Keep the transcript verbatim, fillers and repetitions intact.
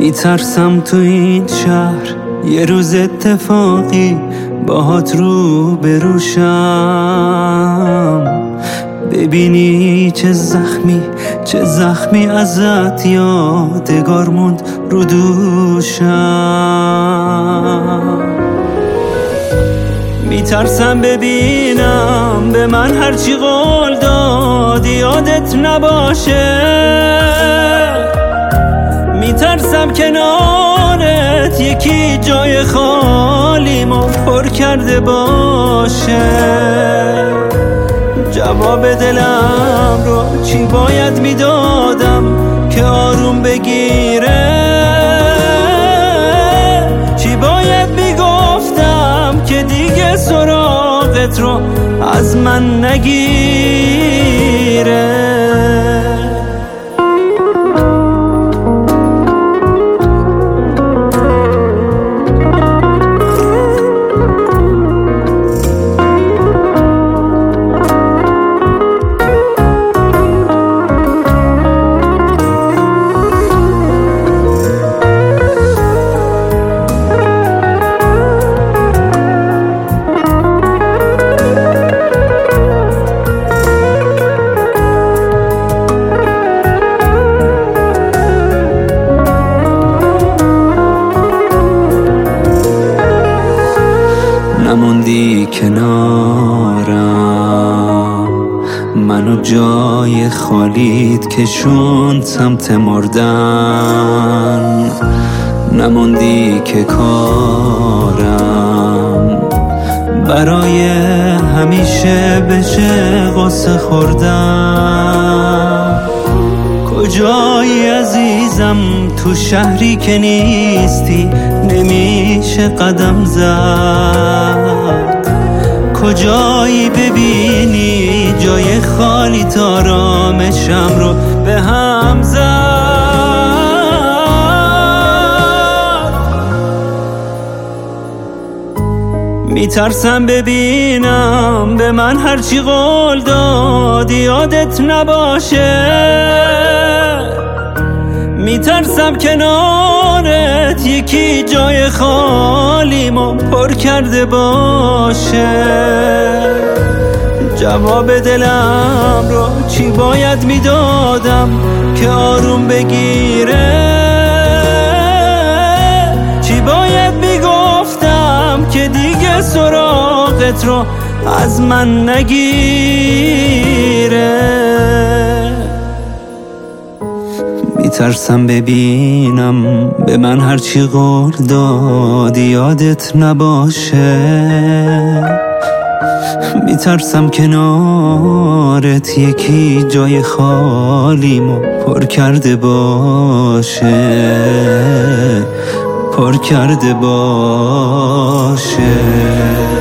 میترسم تو این شهر یه روز اتفاقی باهات رو بروشم، ببینی چه زخمی چه زخمی ازت یادگار موند رو دوشم. میترسم ببینم به من هرچی قول دادی یادت نباشه، میترسم کنارت یکی جای خالیمو پر کرده باشه. جواب دلم رو چی باید میدادم که آروم بگیره، چی باید میگفتم که دیگه سراغت رو از من نگیره. نموندی کنارم، منو جای خالیت کشوند سمت مردن. نموندی که کارم برای همیشه بشه قصه خوردن. کجایی عزیزم تو شهری که نیستی نمیشه قدم زد، کجایی ببینی جای خالی تا آرامشم رو به هم زد. میترسم ببینم به من هرچی قول دادی یادت نباشه، میترسم کنارت یکی جای خالیمو پر کرده باشه. جواب دلم رو چی باید میدادم که آروم بگیره، چی باید میگفتم که دیگه سراغت رو از من نگیره. میترسم ببینم به من هرچی قول دادی یادت نباشه، میترسم کنارت یکی جای خالیمو پر کرده باشه، پر کرده باشه.